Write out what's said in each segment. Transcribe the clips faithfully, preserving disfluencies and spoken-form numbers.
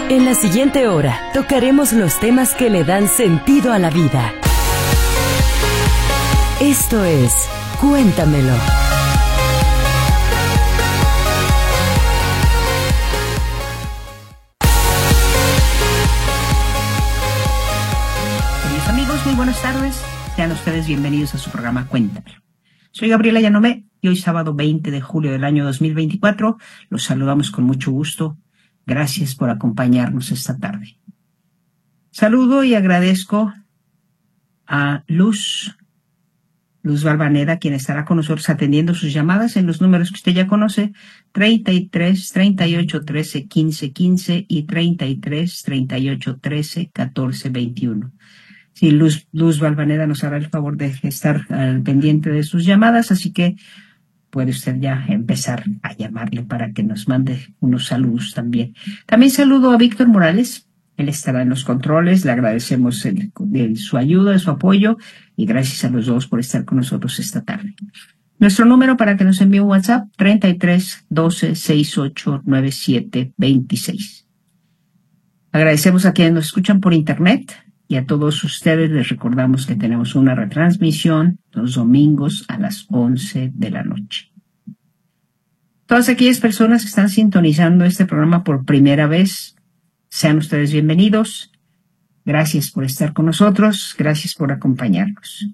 En la siguiente hora tocaremos los temas que le dan sentido a la vida. Esto es Cuéntamelo. Queridos amigos, muy buenas tardes. Sean ustedes bienvenidos a su programa Cuéntamelo. Soy Gabriela Llanomé y hoy sábado veinte de julio del año dos mil veinticuatro los saludamos con mucho gusto. Gracias por acompañarnos esta tarde. Saludo y agradezco a Luz, Luz Balvanera, quien estará con nosotros atendiendo sus llamadas en los números que usted ya conoce, treinta y tres, treinta y ocho, trece, quince, quince y treinta y tres, treinta y ocho, trece, catorce, veintiuno. Sí, Luz, Luz Balvanera nos hará el favor de estar al pendiente de sus llamadas, así que puede usted ya empezar a llamarle para que nos mande unos saludos también. También saludo a Víctor Morales. Él estará en los controles. Le agradecemos el, el, su ayuda, su apoyo y gracias a los dos por estar con nosotros esta tarde. Nuestro número para que nos envíe un WhatsApp, treinta y tres, doce, sesenta y ocho, noventa y siete, veintiséis. Agradecemos a quienes nos escuchan por internet. Y a todos ustedes les recordamos que tenemos una retransmisión los domingos a las once de la noche. Todas aquellas personas que están sintonizando este programa por primera vez, sean ustedes bienvenidos. Gracias por estar con nosotros, gracias por acompañarnos.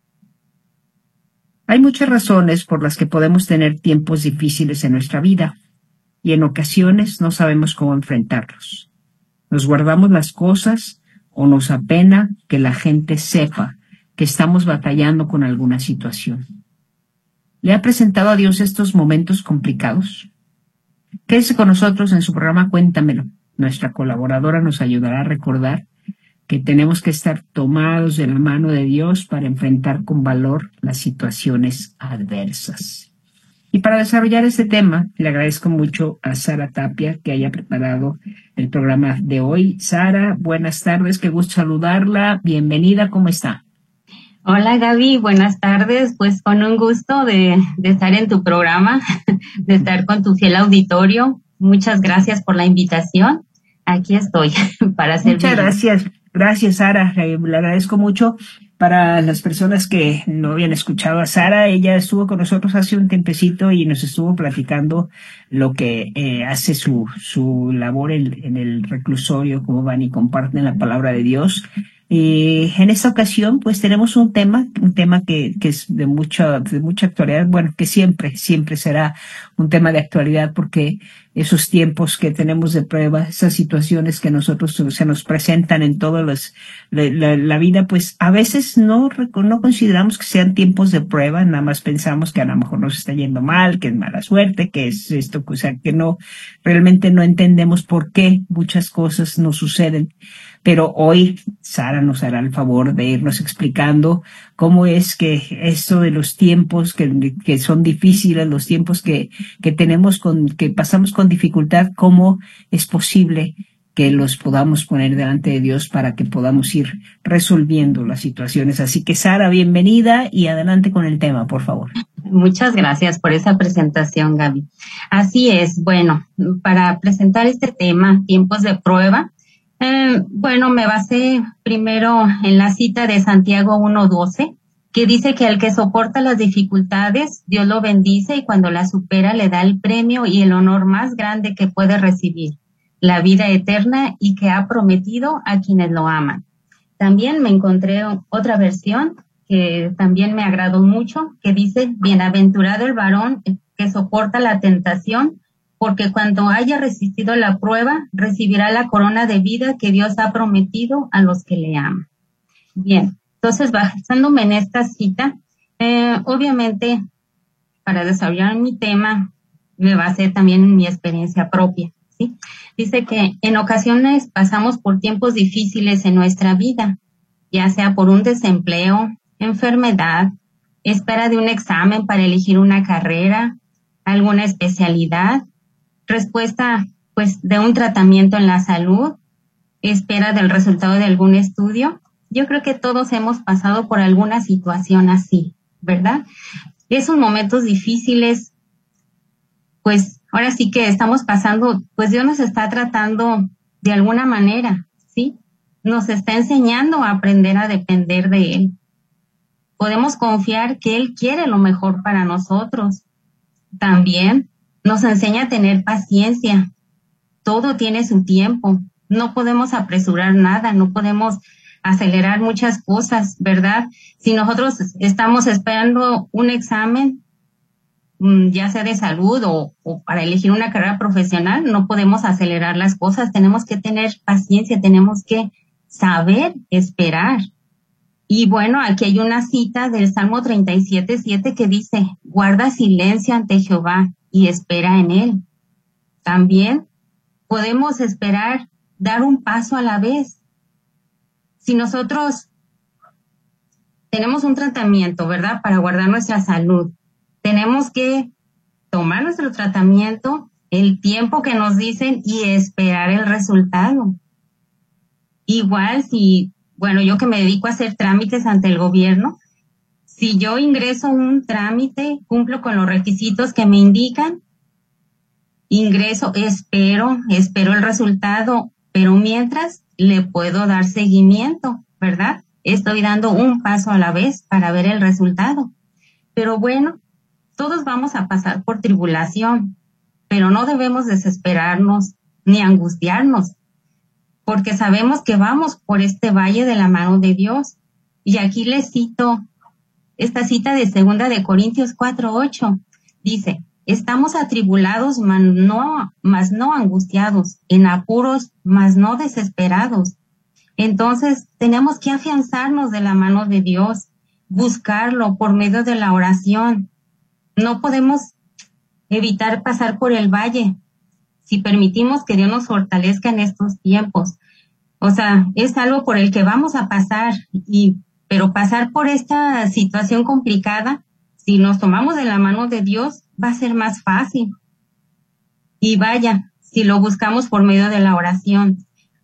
Hay muchas razones por las que podemos tener tiempos difíciles en nuestra vida y en ocasiones no sabemos cómo enfrentarlos. Nos guardamos las cosas o nos apena que la gente sepa que estamos batallando con alguna situación. ¿Le ha presentado a Dios estos momentos complicados? Quédese con nosotros en su programa Cuéntamelo. Nuestra colaboradora nos ayudará a recordar que tenemos que estar tomados de la mano de Dios para enfrentar con valor las situaciones adversas. Y para desarrollar este tema, le agradezco mucho a Sara Tapia que haya preparado el programa de hoy. Sara, buenas tardes, qué gusto saludarla. Bienvenida, ¿cómo está? Hola Gaby, buenas tardes. Pues con un gusto de, de estar en tu programa, de estar con tu fiel auditorio. Muchas gracias por la invitación. Aquí estoy para hacer. Muchas gracias. Gracias, Sara. Eh, le agradezco mucho. Para las personas que no habían escuchado a Sara, ella estuvo con nosotros hace un tiempecito y nos estuvo platicando lo que eh, hace su su labor en, en el reclusorio, cómo van y comparten la palabra de Dios. Y en esta ocasión, pues tenemos un tema, un tema que, que es de mucha, de mucha actualidad, bueno, que siempre, siempre será un tema de actualidad porque esos tiempos que tenemos de prueba, esas situaciones que nosotros se nos presentan en todas las, la, la, la vida, pues a veces no, no consideramos que sean tiempos de prueba, nada más pensamos que a lo mejor nos está yendo mal, que es mala suerte, que es esto, o sea, que no, realmente no entendemos por qué muchas cosas nos suceden. Pero hoy Sara nos hará el favor de irnos explicando cómo es que esto de los tiempos que, que son difíciles, los tiempos que, que tenemos con, que pasamos con dificultad, cómo es posible que los podamos poner delante de Dios para que podamos ir resolviendo las situaciones. Así que Sara, bienvenida y adelante con el tema, por favor. Muchas gracias por esa presentación, Gaby. Así es, bueno, para presentar este tema, tiempos de prueba, Eh, bueno, me basé primero en la cita de Santiago uno doce, que dice que al que soporta las dificultades, Dios lo bendice y cuando las supera le da el premio y el honor más grande que puede recibir, la vida eterna y que ha prometido a quienes lo aman. También me encontré otra versión que también me agradó mucho, que dice, bienaventurado el varón que soporta la tentación, porque cuando haya resistido la prueba, recibirá la corona de vida que Dios ha prometido a los que le aman. Bien, entonces basándome en esta cita, eh, obviamente para desarrollar mi tema, me basé también en mi experiencia propia, ¿sí? Dice que en ocasiones pasamos por tiempos difíciles en nuestra vida, ya sea por un desempleo, enfermedad, espera de un examen para elegir una carrera, alguna especialidad, respuesta pues de un tratamiento en la salud, espera del resultado de algún estudio. Yo creo que todos hemos pasado por alguna situación así, ¿verdad? Esos momentos difíciles, pues ahora sí que estamos pasando, pues Dios nos está tratando de alguna manera, ¿sí? Nos está enseñando a aprender a depender de Él. Podemos confiar que Él quiere lo mejor para nosotros. También nos enseña a tener paciencia. Todo tiene su tiempo. No podemos apresurar nada, no podemos acelerar muchas cosas, ¿verdad? Si nosotros estamos esperando un examen, ya sea de salud o, o para elegir una carrera profesional, no podemos acelerar las cosas. Tenemos que tener paciencia, tenemos que saber esperar. Y bueno, aquí hay una cita del Salmo treinta y siete, siete que dice, guarda silencio ante Jehová y espera en Él. También podemos esperar, dar un paso a la vez. Si nosotros tenemos un tratamiento, ¿verdad?, para guardar nuestra salud, tenemos que tomar nuestro tratamiento, el tiempo que nos dicen y esperar el resultado. Igual si, bueno, yo que me dedico a hacer trámites ante el gobierno, si yo ingreso un trámite, cumplo con los requisitos que me indican, ingreso, espero, espero el resultado, pero mientras le puedo dar seguimiento, ¿verdad? Estoy dando un paso a la vez para ver el resultado. Pero bueno, todos vamos a pasar por tribulación, pero no debemos desesperarnos ni angustiarnos, porque sabemos que vamos por este valle de la mano de Dios. Y aquí les cito esta cita de segunda de Corintios cuatro, ocho. Dice, estamos atribulados, mas no, mas no angustiados, en apuros, mas no desesperados. Entonces, tenemos que afianzarnos de la mano de Dios, buscarlo por medio de la oración. No podemos evitar pasar por el valle si permitimos que Dios nos fortalezca en estos tiempos. O sea, es algo por el que vamos a pasar, y pero pasar por esta situación complicada, si nos tomamos de la mano de Dios, va a ser más fácil. Y vaya, si lo buscamos por medio de la oración.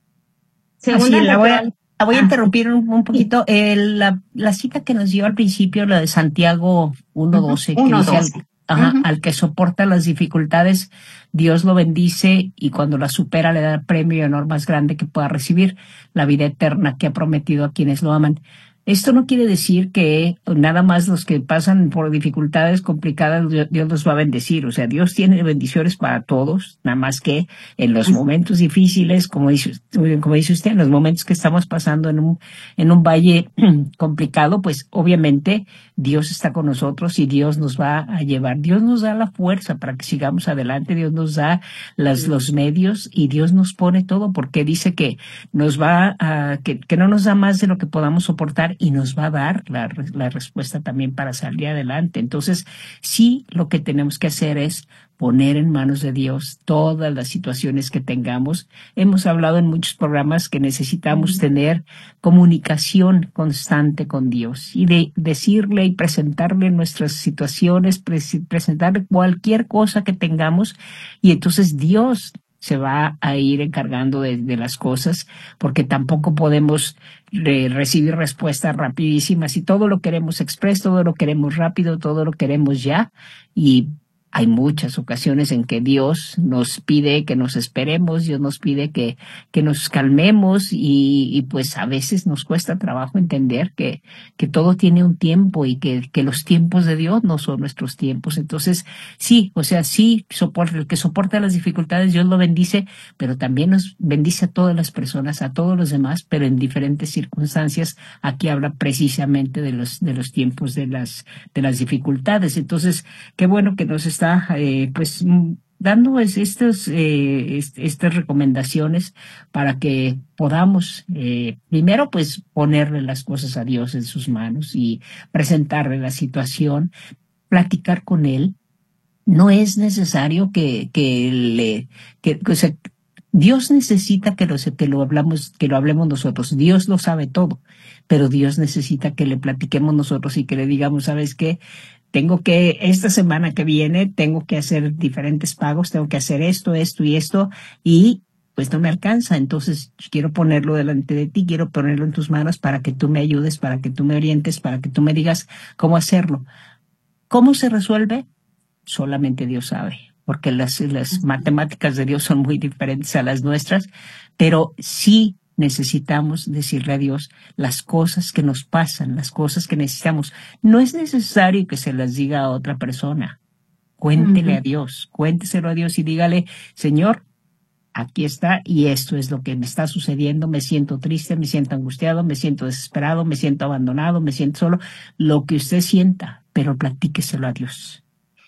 Segunda, Así, la voy a, la voy a ah, interrumpir un, un poquito. Eh, la, la cita que nos dio al principio, la de Santiago uno doce, uh-huh, que dice al, ajá, uh-huh. al que soporta las dificultades, Dios lo bendice y cuando la supera le da el premio y honor más grande que pueda recibir, la vida eterna que ha prometido a quienes lo aman. Esto no quiere decir que nada más los que pasan por dificultades complicadas Dios los va a bendecir. O sea, Dios tiene bendiciones para todos, nada más que en los momentos difíciles, como dice, como dice usted, en los momentos que estamos pasando en un, en un valle complicado, pues obviamente Dios está con nosotros y Dios nos va a llevar. Dios nos da la fuerza para que sigamos adelante, Dios nos da las, los medios y Dios nos pone todo porque dice que nos va a, que, que no nos da más de lo que podamos soportar y nos va a dar la, la respuesta también para salir adelante. Entonces, sí, lo que tenemos que hacer es poner en manos de Dios todas las situaciones que tengamos. Hemos hablado en muchos programas que necesitamos tener comunicación constante con Dios y de decirle y presentarle nuestras situaciones, pres- presentarle cualquier cosa que tengamos y entonces Dios se va a ir encargando de, de las cosas, porque tampoco podemos re- recibir respuestas rapidísimas y todo lo queremos express, todo lo queremos rápido, todo lo queremos ya, y hay muchas ocasiones en que Dios nos pide que nos esperemos, Dios nos pide que, que nos calmemos y, y pues a veces nos cuesta trabajo entender que, que todo tiene un tiempo y que, que los tiempos de Dios no son nuestros tiempos. Entonces, sí, o sea, sí, soporta, el que soporta las dificultades, Dios lo bendice, pero también nos bendice a todas las personas, a todos los demás, pero en diferentes circunstancias. Aquí habla precisamente de los, de los tiempos de las, de las dificultades. Entonces, qué bueno que nos está eh, pues dando estos, eh, est- estas recomendaciones para que podamos eh, primero pues ponerle las cosas a Dios en sus manos y presentarle la situación, platicar con Él. No es necesario que, que le, que, o sea, Dios necesita que lo, que lo hablamos, que lo hablemos nosotros. Dios lo sabe todo, pero Dios necesita que le platiquemos nosotros y que le digamos, ¿sabes qué? Tengo que, esta semana que viene, tengo que hacer diferentes pagos, tengo que hacer esto, esto y esto, y pues no me alcanza. Entonces quiero ponerlo delante de ti, quiero ponerlo en tus manos para que tú me ayudes, para que tú me orientes, para que tú me digas cómo hacerlo. ¿Cómo se resuelve? Solamente Dios sabe. porque las, las matemáticas de Dios son muy diferentes a las nuestras, pero sí necesitamos decirle a Dios las cosas que nos pasan, las cosas que necesitamos. No es necesario que se las diga a otra persona. Cuéntele uh-huh. a Dios, cuénteselo a Dios y dígale, Señor, aquí está y esto es lo que me está sucediendo, me siento triste, me siento angustiado, me siento desesperado, me siento abandonado, me siento solo, lo que usted sienta, pero platíqueselo a Dios.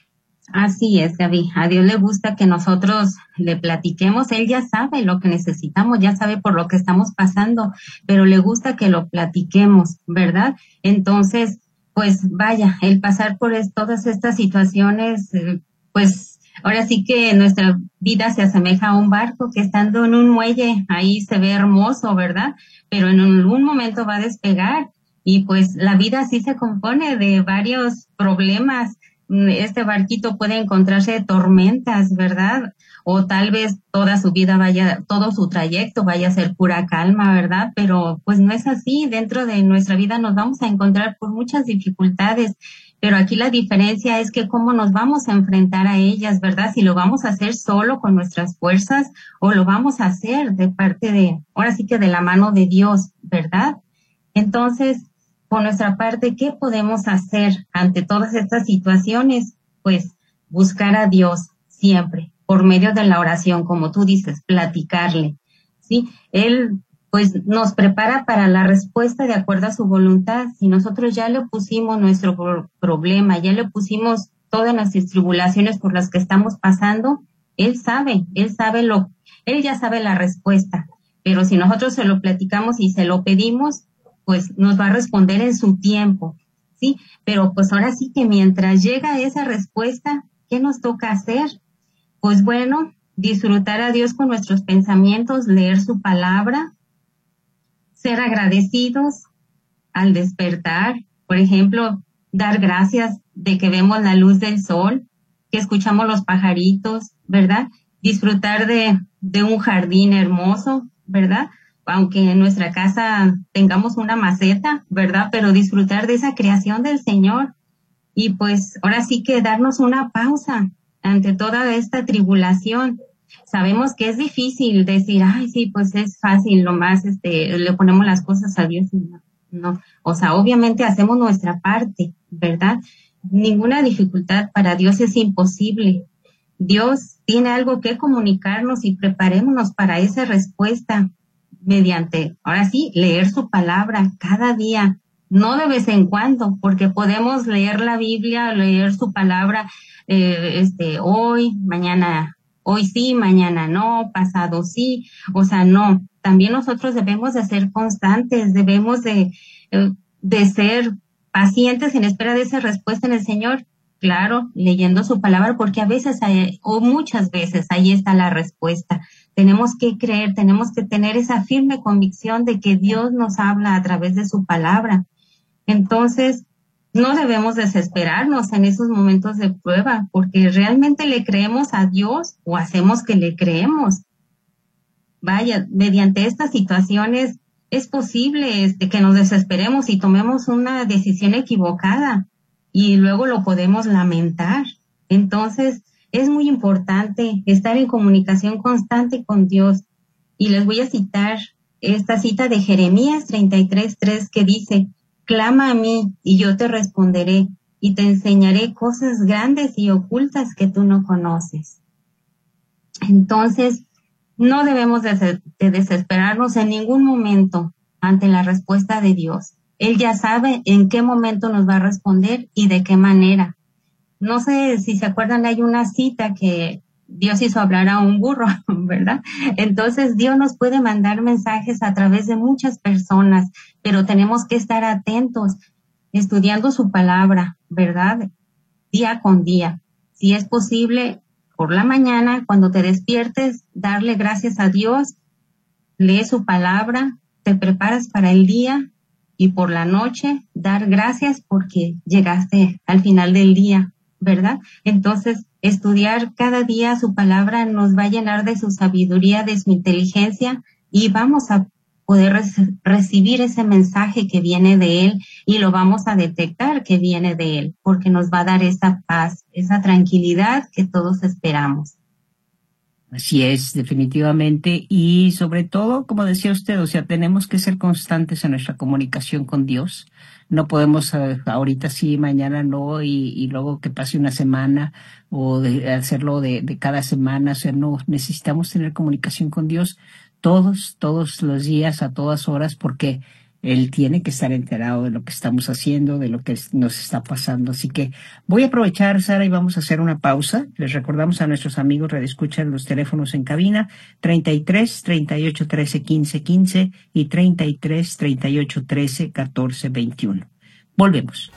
Así es, Gaby. A Dios le gusta que nosotros le platiquemos. Él ya sabe lo que necesitamos, ya sabe por lo que estamos pasando, pero le gusta que lo platiquemos, ¿verdad? Entonces, pues vaya, el pasar por es, todas estas situaciones, eh, pues ahora sí que nuestra vida se asemeja a un barco que estando en un muelle, ahí se ve hermoso, ¿verdad? Pero en algún momento va a despegar y pues la vida sí se compone de varios problemas. Este barquito puede encontrarse de tormentas, ¿verdad? O tal vez toda su vida vaya, todo su trayecto vaya a ser pura calma, ¿verdad? Pero pues no es así. Dentro de nuestra vida nos vamos a encontrar por muchas dificultades, pero aquí la diferencia es que cómo nos vamos a enfrentar a ellas, ¿verdad? Si lo vamos a hacer solo con nuestras fuerzas o lo vamos a hacer de parte de, ahora sí que de la mano de Dios, ¿verdad? Entonces, por nuestra parte, ¿qué podemos hacer ante todas estas situaciones? Pues buscar a Dios siempre, por medio de la oración, como tú dices, platicarle, ¿sí? Él, pues, nos prepara para la respuesta de acuerdo a su voluntad. Si nosotros ya le pusimos nuestro pro- problema, ya le pusimos todas las tribulaciones por las que estamos pasando, Él sabe, Él sabe lo, Él ya sabe la respuesta. Pero si nosotros se lo platicamos y se lo pedimos, pues nos va a responder en su tiempo, ¿sí? Pero pues ahora sí que mientras llega esa respuesta, ¿qué nos toca hacer? Pues bueno, disfrutar a Dios con nuestros pensamientos, leer su palabra, ser agradecidos al despertar, por ejemplo, dar gracias de que vemos la luz del sol, que escuchamos los pajaritos, ¿verdad? Disfrutar de, de un jardín hermoso, ¿verdad? Aunque en nuestra casa tengamos una maceta, ¿verdad? Pero disfrutar de esa creación del Señor. Y pues ahora sí que darnos una pausa ante toda esta tribulación. Sabemos que es difícil decir, ay, sí, pues es fácil, nomás este, le ponemos las cosas a Dios. No, no, o sea, obviamente hacemos nuestra parte, ¿verdad? Ninguna dificultad para Dios es imposible. Dios tiene algo que comunicarnos y preparémonos para esa respuesta. Mediante, ahora sí, leer su palabra cada día, no de vez en cuando, porque podemos leer la Biblia, leer su palabra, eh, este, hoy, mañana, hoy sí, mañana no, pasado sí, o sea, no. También nosotros debemos de ser constantes, debemos de, eh, de ser pacientes en espera de esa respuesta en el Señor. Claro, leyendo su palabra, porque a veces hay, o muchas veces ahí está la respuesta. Tenemos que creer, tenemos que tener esa firme convicción de que Dios nos habla a través de su palabra. Entonces, no debemos desesperarnos en esos momentos de prueba, porque realmente le creemos a Dios o hacemos que le creemos. Vaya, mediante estas situaciones es posible este, que nos desesperemos y tomemos una decisión equivocada y luego lo podemos lamentar. Entonces, es muy importante estar en comunicación constante con Dios. Y les voy a citar esta cita de Jeremías treinta y tres, tres que dice, clama a mí y yo te responderé y te enseñaré cosas grandes y ocultas que tú no conoces. Entonces, no debemos de, de desesperarnos en ningún momento ante la respuesta de Dios. Él ya sabe en qué momento nos va a responder y de qué manera. No sé si se acuerdan, hay una cita que Dios hizo hablar a un burro, ¿verdad? Entonces Dios nos puede mandar mensajes a través de muchas personas, pero tenemos que estar atentos, estudiando su palabra, ¿verdad? Día con día. Si es posible, por la mañana, cuando te despiertes, darle gracias a Dios, lee su palabra, te preparas para el día y por la noche dar gracias porque llegaste al final del día, ¿verdad? Entonces, estudiar cada día su palabra nos va a llenar de su sabiduría, de su inteligencia y vamos a poder re- recibir ese mensaje que viene de Él y lo vamos a detectar que viene de Él, porque nos va a dar esa paz, esa tranquilidad que todos esperamos. Así es, definitivamente. Y sobre todo, como decía usted, o sea, tenemos que ser constantes en nuestra comunicación con Dios. No podemos eh, ahorita sí, mañana no, y, y luego que pase una semana o de hacerlo de, de cada semana. O sea, no, necesitamos tener comunicación con Dios todos, todos los días, a todas horas, porque Él tiene que estar enterado de lo que estamos haciendo, de lo que nos está pasando. Así que voy a aprovechar, Sara, y vamos a hacer una pausa. Les recordamos a nuestros amigos radioescuchas los teléfonos en cabina treinta y tres, treinta y ocho, trece, quince, quince y treinta y tres, treinta y ocho, trece, catorce, veintiuno. Volvemos.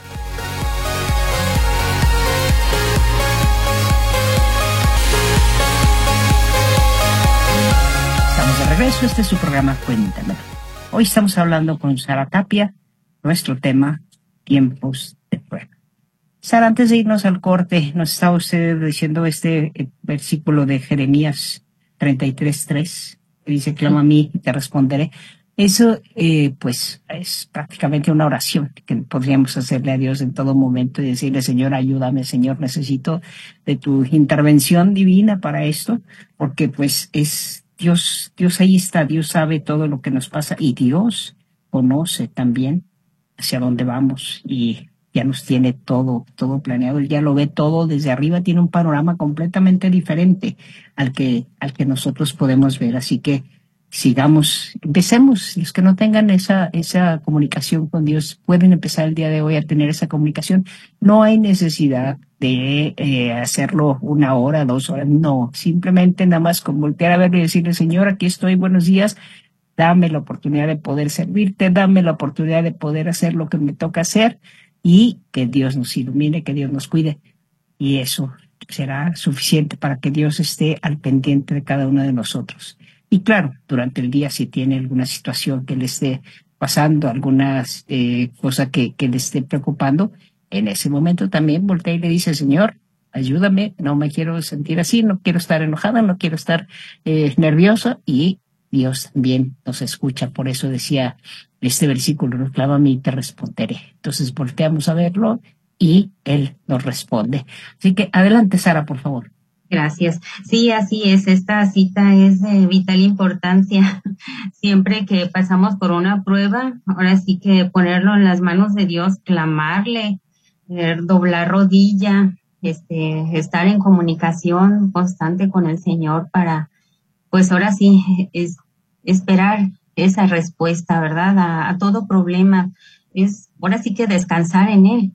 Estamos de regreso. Este es su programa Cuéntame. Hoy estamos hablando con Sara Tapia, nuestro tema, tiempos de prueba. Sara, antes de irnos al corte, nos estaba usted diciendo este eh, versículo de Jeremías treinta y tres, tres, que dice, clama a mí y te responderé. Eso, eh, pues, es prácticamente una oración que podríamos hacerle a Dios en todo momento y decirle, Señor, ayúdame, Señor, necesito de tu intervención divina para esto, porque pues es Dios, Dios ahí está, Dios sabe todo lo que nos pasa y Dios conoce también hacia dónde vamos y ya nos tiene todo, todo planeado, Él ya lo ve todo desde arriba, tiene un panorama completamente diferente al que, al que nosotros podemos ver, así que sigamos, empecemos, los que no tengan esa, esa comunicación con Dios pueden empezar el día de hoy a tener esa comunicación, no hay necesidad de eh, hacerlo una hora, dos horas, no, simplemente nada más con voltear a verlo y decirle, Señor, aquí estoy, buenos días, dame la oportunidad de poder servirte, dame la oportunidad de poder hacer lo que me toca hacer y que Dios nos ilumine, que Dios nos cuide y eso será suficiente para que Dios esté al pendiente de cada uno de nosotros. Y claro, durante el día si tiene alguna situación que le esté pasando, alguna eh, cosa que, que le esté preocupando, en ese momento también voltea y le dice, Señor, ayúdame, no me quiero sentir así, no quiero estar enojada, no quiero estar eh, nerviosa y Dios también nos escucha. Por eso decía este versículo, clama a mí y te responderé. Entonces volteamos a verlo y Él nos responde. Así que adelante, Sara, por favor. Gracias. Sí, así es. Esta cita es de vital importancia. Siempre que pasamos por una prueba, ahora sí que ponerlo en las manos de Dios, clamarle, eh, doblar rodilla, este, estar en comunicación constante con el Señor para, pues ahora sí, es, esperar esa respuesta, ¿verdad? A, a todo problema. Es ahora sí que descansar en Él.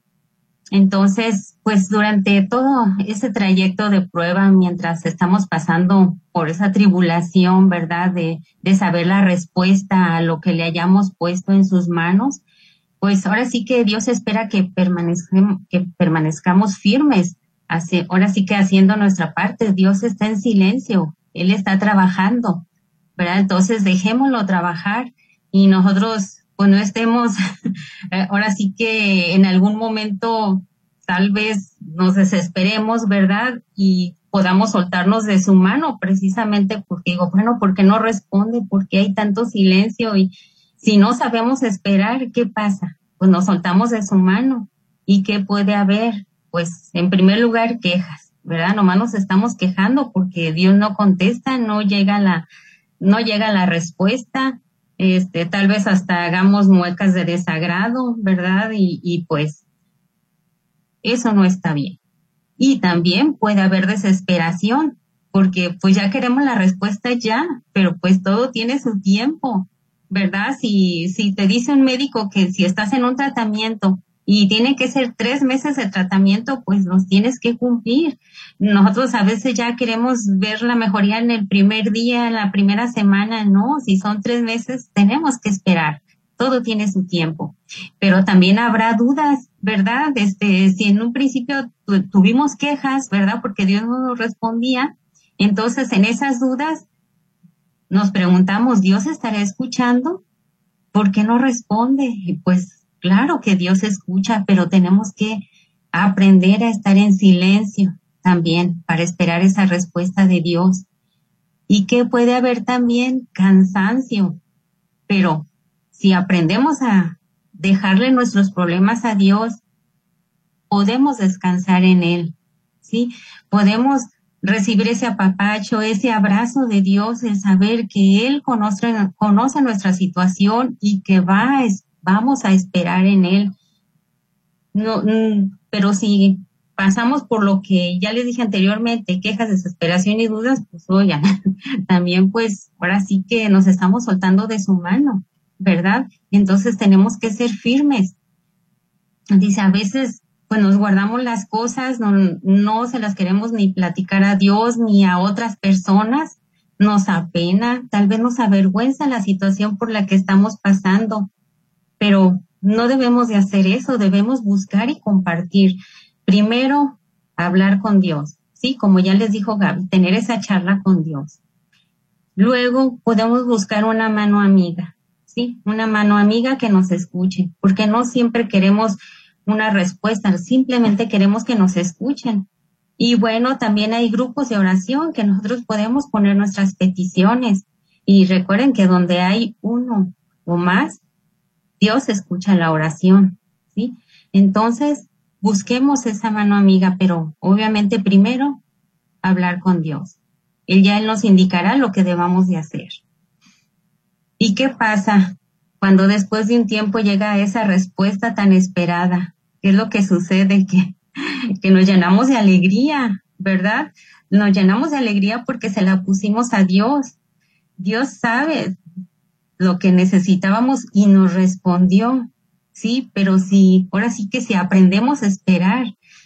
Entonces, pues durante todo ese trayecto de prueba, mientras estamos pasando por esa tribulación, ¿verdad? De, de saber la respuesta a lo que le hayamos puesto en sus manos, pues ahora sí que Dios espera que permanezcamos, que permanezcamos firmes. Así, ahora sí que haciendo nuestra parte, Dios está en silencio, Él está trabajando, ¿verdad? Entonces dejémoslo trabajar y nosotros pues no estemos, ahora sí que en algún momento tal vez nos desesperemos, ¿verdad? Y podamos soltarnos de su mano precisamente porque digo, bueno, ¿por qué no responde? ¿Por qué hay tanto silencio? Y si no sabemos esperar, ¿qué pasa? Pues nos soltamos de su mano. ¿Y qué puede haber? Pues en primer lugar, quejas, ¿verdad? Nomás nos estamos quejando porque Dios no contesta, no llega la, no llega la respuesta. Este, tal vez hasta hagamos muecas de desagrado, ¿verdad? Y, y pues eso no está bien. Y también puede haber desesperación, porque pues ya queremos la respuesta ya, pero pues todo tiene su tiempo, ¿verdad? Si, si te dice un médico que si estás en un tratamiento y tiene que ser tres meses de tratamiento, pues los tienes que cumplir. Nosotros a veces ya queremos ver la mejoría en el primer día, en la primera semana, no, si son tres meses, tenemos que esperar. Todo tiene su tiempo. Pero también habrá dudas, ¿verdad? Este, si en un principio tu, tuvimos quejas, ¿verdad? Porque Dios no nos respondía, entonces en esas dudas nos preguntamos, ¿Dios estará escuchando? ¿Por qué no responde? Y pues claro que Dios escucha, pero tenemos que aprender a estar en silencio también para esperar esa respuesta de Dios. Y que puede haber también cansancio, Pero si aprendemos a dejarle nuestros problemas a Dios, podemos descansar en Él, ¿sí? Podemos recibir ese apapacho, ese abrazo de Dios, el saber que Él conoce, conoce nuestra situación y que va, vamos a esperar en Él. No, pero si pasamos por lo que ya les dije anteriormente, quejas, desesperación y dudas, pues oigan, también pues ahora sí que nos estamos soltando de su mano, ¿verdad? Entonces tenemos que ser firmes. Dice, a veces pues nos guardamos las cosas, no, no se las queremos ni platicar a Dios ni a otras personas, nos apena, tal vez nos avergüenza la situación por la que estamos pasando, pero no debemos de hacer eso, debemos buscar y compartir. Primero, hablar con Dios, ¿sí? Como ya les dijo Gaby, tener esa charla con Dios. Luego podemos buscar una mano amiga, ¿sí? Una mano amiga que nos escuche, porque no siempre queremos una respuesta, simplemente queremos que nos escuchen. Y bueno, también hay grupos de oración que nosotros podemos poner nuestras peticiones. Y recuerden que donde hay uno o más, Dios escucha la oración, ¿sí? Entonces, busquemos esa mano amiga, pero obviamente primero hablar con Dios. Él ya Él nos indicará lo que debamos de hacer. ¿Y qué pasa cuando después de un tiempo llega esa respuesta tan esperada? ¿Qué es lo que sucede? Que, que nos llenamos de alegría, ¿verdad? Nos llenamos de alegría porque se la pusimos a Dios. Dios sabe lo que necesitábamos y nos respondió, ¿sí? Pero si, ahora sí que si aprendemos a esperar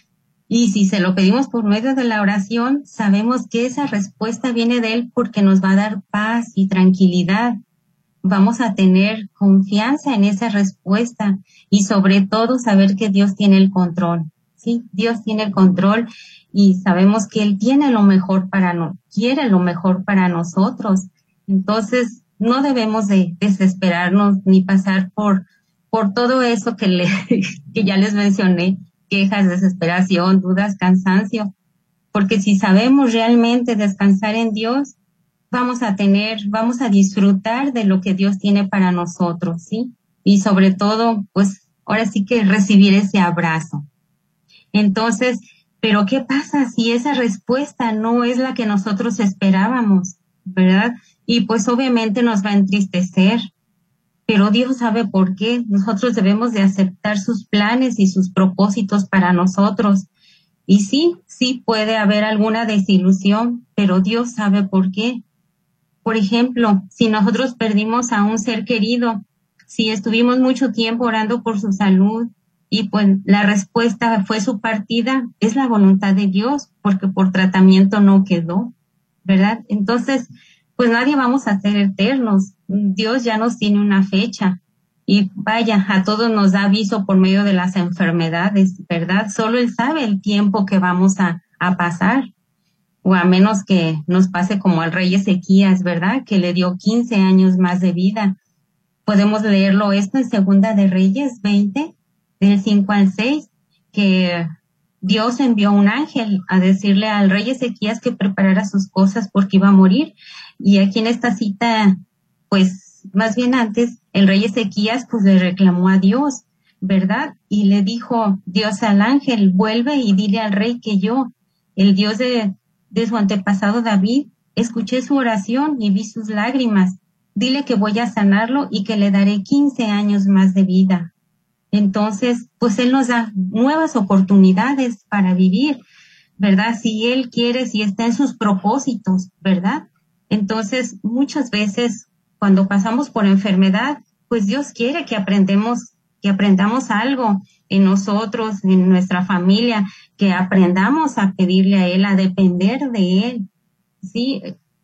y si se lo pedimos por medio de la oración, sabemos que esa respuesta viene de Él porque nos va a dar paz y tranquilidad. Vamos a tener confianza en esa respuesta y sobre todo saber que Dios tiene el control, ¿sí? Dios tiene el control y sabemos que Él tiene lo mejor para nosotros, quiere lo mejor para nosotros. Entonces, no debemos de desesperarnos ni pasar por, por todo eso que, le, que ya les mencioné, quejas, desesperación, dudas, cansancio, porque si sabemos realmente descansar en Dios, vamos a tener, vamos a disfrutar de lo que Dios tiene para nosotros, ¿sí? Y sobre todo, pues, ahora sí que recibir ese abrazo. Entonces, ¿pero qué pasa si esa respuesta no es la que nosotros esperábamos, verdad? Y pues obviamente nos va a entristecer, pero Dios sabe por qué. Nosotros debemos de aceptar sus planes y sus propósitos para nosotros. Y sí, sí puede haber alguna desilusión, pero Dios sabe por qué. Por ejemplo, si nosotros perdimos a un ser querido, si estuvimos mucho tiempo orando por su salud y pues la respuesta fue su partida, es la voluntad de Dios, porque por tratamiento no quedó, ¿verdad? Entonces, pues nadie vamos a ser eternos. Dios ya nos tiene una fecha y vaya, a todos nos da aviso por medio de las enfermedades, ¿verdad? Solo Él sabe el tiempo que vamos a, a pasar. O a menos que nos pase como al rey Ezequías, ¿verdad? Que le dio quince años más de vida. Podemos leerlo esto en Segunda de Reyes veinte, del cinco al seis, que Dios envió un ángel a decirle al rey Ezequías que preparara sus cosas porque iba a morir. Y aquí en esta cita, pues más bien antes, el rey Ezequías pues le reclamó a Dios, ¿verdad? Y le dijo Dios al ángel, vuelve y dile al rey que yo, el Dios de de su antepasado David, escuché su oración y vi sus lágrimas. Dile que voy a sanarlo y que le daré quince años más de vida. Entonces, pues Él nos da nuevas oportunidades para vivir, ¿verdad? Si Él quiere, si está en sus propósitos, ¿verdad? Entonces, muchas veces, cuando pasamos por enfermedad, pues Dios quiere que aprendemos, que aprendamos algo en nosotros, en nuestra familia, que aprendamos a pedirle a Él, a depender de Él, ¿sí?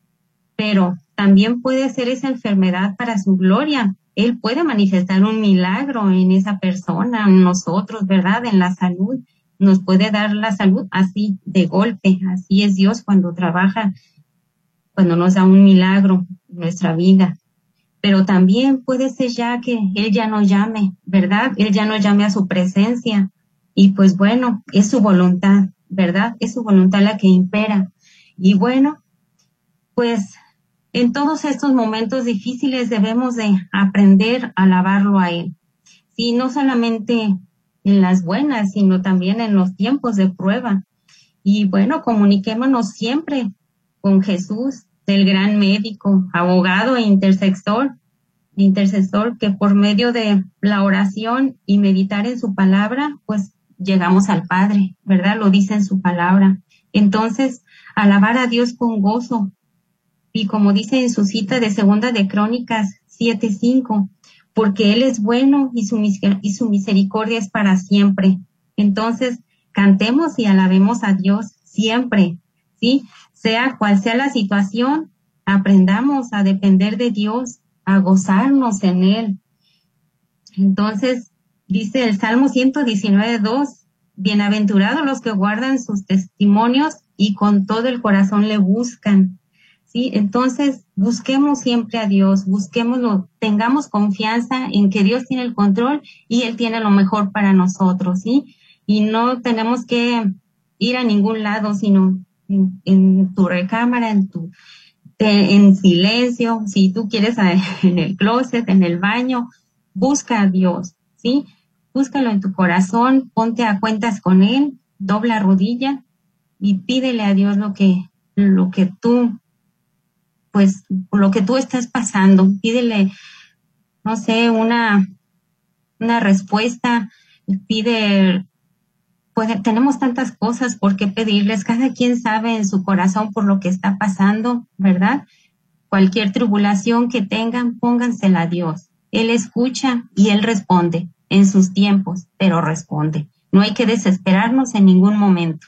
Pero también puede ser esa enfermedad para su gloria. Él puede manifestar un milagro en esa persona, en nosotros, ¿verdad? En la salud. Nos puede dar la salud así, de golpe. Así es Dios cuando trabaja, cuando nos da un milagro en nuestra vida. Pero también puede ser ya que Él ya nos llame, ¿verdad? Él ya nos llame a su presencia. Y pues bueno, es su voluntad, ¿verdad? Es su voluntad la que impera. Y bueno, pues en todos estos momentos difíciles debemos de aprender a alabarlo a Él. Sí, no solamente en las buenas, sino también en los tiempos de prueba. Y bueno, comuniquémonos siempre con Jesús, el gran médico, abogado e intercesor, intercesor que por medio de la oración y meditar en su palabra, pues llegamos al Padre, ¿verdad? Lo dice en su palabra. Entonces, alabar a Dios con gozo. Y como dice en su cita de Segunda de Crónicas siete cinco, porque Él es bueno y su, y su misericordia es para siempre. Entonces, cantemos y alabemos a Dios siempre, ¿sí? Sea cual sea la situación, aprendamos a depender de Dios, a gozarnos en Él. Entonces, dice el Salmo ciento diecinueve dos, bienaventurados los que guardan sus testimonios y con todo el corazón le buscan. ¿Sí? Entonces, busquemos siempre a Dios, busquémoslo, tengamos confianza en que Dios tiene el control y Él tiene lo mejor para nosotros, ¿sí? Y no tenemos que ir a ningún lado, sino en, en tu recámara, en tu, te, en silencio, si tú quieres en el closet, en el baño, busca a Dios, ¿sí? Búscalo en tu corazón, ponte a cuentas con Él, dobla rodilla y pídele a Dios lo que, lo que tú pues lo que tú estás pasando, pídele, no sé, una, una respuesta, pide, pues tenemos tantas cosas por qué pedirles, cada quien sabe en su corazón por lo que está pasando, ¿verdad? Cualquier tribulación que tengan, póngansela a Dios. Él escucha y Él responde en sus tiempos, pero responde. No hay que desesperarnos en ningún momento.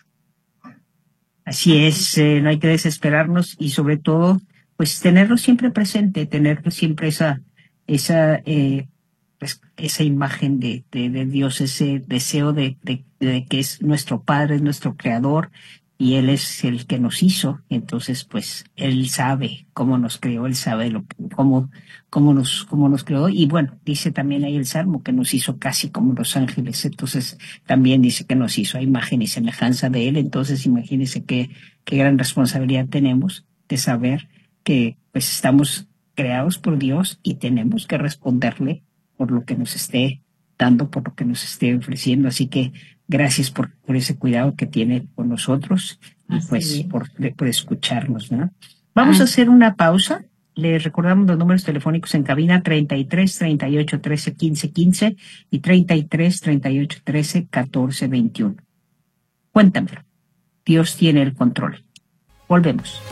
Así es, eh, no hay que desesperarnos y sobre todo pues tenerlo siempre presente, tener siempre esa, esa, eh, pues, esa imagen de, de, de Dios, ese deseo de, de, de que es nuestro Padre, es nuestro Creador y Él es el que nos hizo. Entonces, pues, Él sabe cómo nos creó, Él sabe lo que, cómo, cómo nos, cómo nos creó. Y bueno, dice también ahí el Salmo que nos hizo casi como los ángeles. Entonces, también dice que nos hizo a imagen y semejanza de Él. Entonces, imagínense qué, qué gran responsabilidad tenemos de saber que pues estamos creados por Dios y tenemos que responderle por lo que nos esté dando, por lo que nos esté ofreciendo. Así que gracias por, por ese cuidado que tiene con nosotros y Así pues por, por escucharnos, ¿no? Vamos Ay. a hacer una pausa. Les recordamos los números telefónicos en cabina treinta y tres, treinta y ocho, trece, quince, quince y treinta y tres, treinta y ocho, trece, catorce, veintiuno. Cuéntamelo. Dios tiene el control. Volvemos.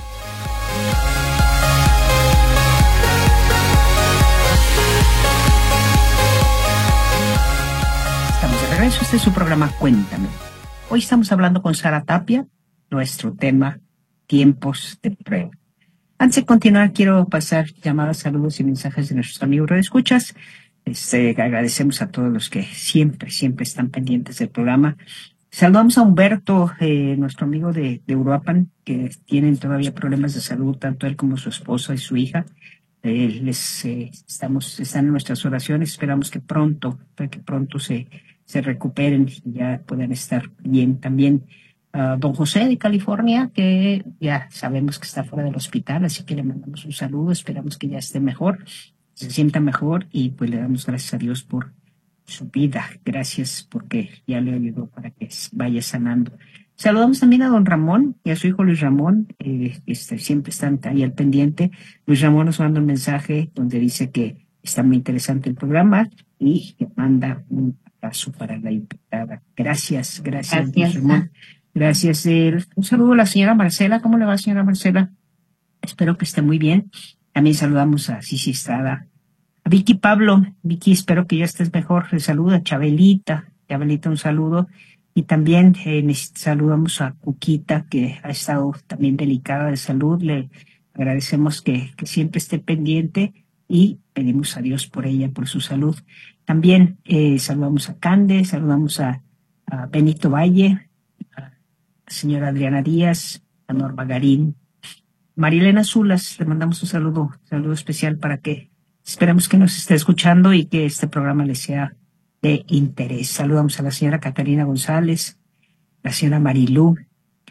Regreso, este es su programa Cuéntame. Hoy estamos hablando con Sara Tapia, nuestro tema, tiempos de prueba. Antes de continuar, quiero pasar llamadas, saludos y mensajes de nuestros amigos radioescuchas. Este, agradecemos a todos los que siempre, siempre están pendientes del programa. Saludamos a Humberto, eh, nuestro amigo de, de Uruapan, que tienen todavía problemas de salud, tanto él como su esposa y su hija. Eh, les eh, estamos, están en nuestras oraciones, esperamos que pronto, que pronto se se recuperen y ya puedan estar bien. También uh, don José de California, que ya sabemos que está fuera del hospital, así que le mandamos un saludo, esperamos que ya esté mejor, se sienta mejor y pues le damos gracias a Dios por su vida. Gracias porque ya le ayudó para que vaya sanando. Saludamos también a don Ramón y a su hijo Luis Ramón, eh, este, siempre están ahí al pendiente. Luis Ramón nos manda un mensaje donde dice que está muy interesante el programa y que manda un paso para la invitada. Gracias, gracias, gracias. Ramón. Gracias. Eh, un saludo a la señora Marcela. ¿Cómo le va, señora Marcela? Espero que esté muy bien. También saludamos a Cici Estrada, a Vicky Pablo. Vicky, espero que ya estés mejor. Le saluda a Chabelita. Chabelita, un saludo. Y también eh, saludamos a Cuquita, que ha estado también delicada de salud. Le agradecemos que, que siempre esté pendiente y pedimos a Dios por ella, por su salud. También eh, saludamos a Cande, saludamos a, a Benito Valle, a la señora Adriana Díaz, a Norma Garín, Marilena Zulas, le mandamos un saludo, un saludo especial para que esperemos que nos esté escuchando y que este programa le sea de interés. Saludamos a la señora Catarina González, la señora Marilú,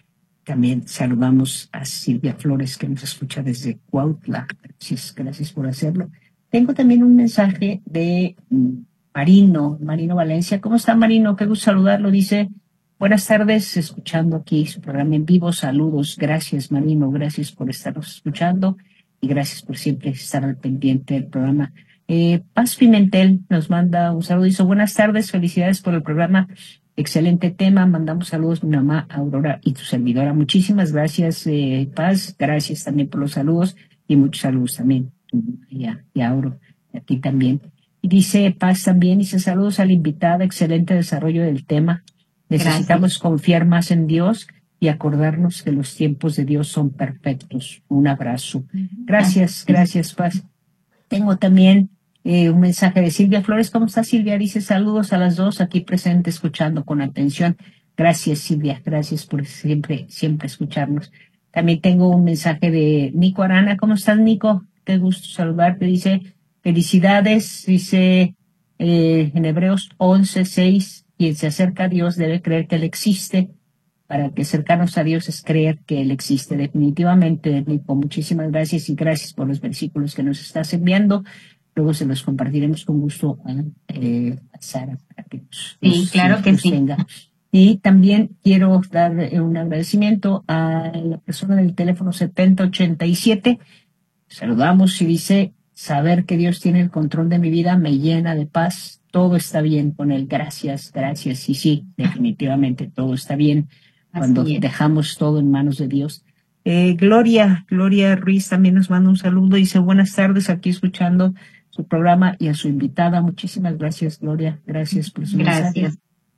también saludamos a Silvia Flores, que nos escucha desde Cuautla. Gracias, gracias por hacerlo. Tengo también un mensaje de Marino, Marino Valencia. ¿Cómo está, Marino? Qué gusto saludarlo. Dice, buenas tardes, escuchando aquí su programa en vivo. Saludos. Gracias, Marino. Gracias por estarnos escuchando y gracias por siempre estar al pendiente del programa. Eh, Paz Pimentel nos manda un saludo. Dice, buenas tardes, felicidades por el programa. Excelente tema. Mandamos saludos a mi mamá Aurora y tu servidora. Muchísimas gracias, eh, Paz. Gracias también por los saludos y muchos saludos también. Y a, y a Auro, y a ti también. Y dice Paz también, dice saludos a la invitada, excelente desarrollo del tema. Necesitamos Gracias. Confiar más en Dios y acordarnos que los tiempos de Dios son perfectos. Un abrazo. Gracias, gracias, Paz. Tengo también eh, un mensaje de Silvia Flores. ¿Cómo está, Silvia? Dice saludos a las dos aquí presentes, escuchando con atención. Gracias, Silvia. Gracias por siempre, siempre escucharnos. También tengo un mensaje de Nico Arana. ¿Cómo estás, Nico? Qué gusto saludarte. Dice, felicidades. Dice eh, en Hebreos once, seis, quien se acerca a Dios debe creer que Él existe. Para que acercarnos a Dios es creer que Él existe. Definitivamente, Nico, muchísimas gracias y gracias por los versículos que nos estás enviando. Luego se los compartiremos con gusto a, eh, a Sara para que nos, sí, nos, claro nos, que nos sí. tenga. Y también quiero dar un agradecimiento a la persona del teléfono setenta ochenta y siete. Saludamos y dice, saber que Dios tiene el control de mi vida me llena de paz. Todo está bien con Él. Gracias, gracias. Y sí, definitivamente todo está bien cuando dejamos todo en manos de Dios. Eh, Gloria, Gloria Ruiz también nos manda un saludo. Dice, buenas tardes, aquí escuchando su programa y a su invitada. Muchísimas gracias, Gloria. Gracias por su Gracias. mensaje.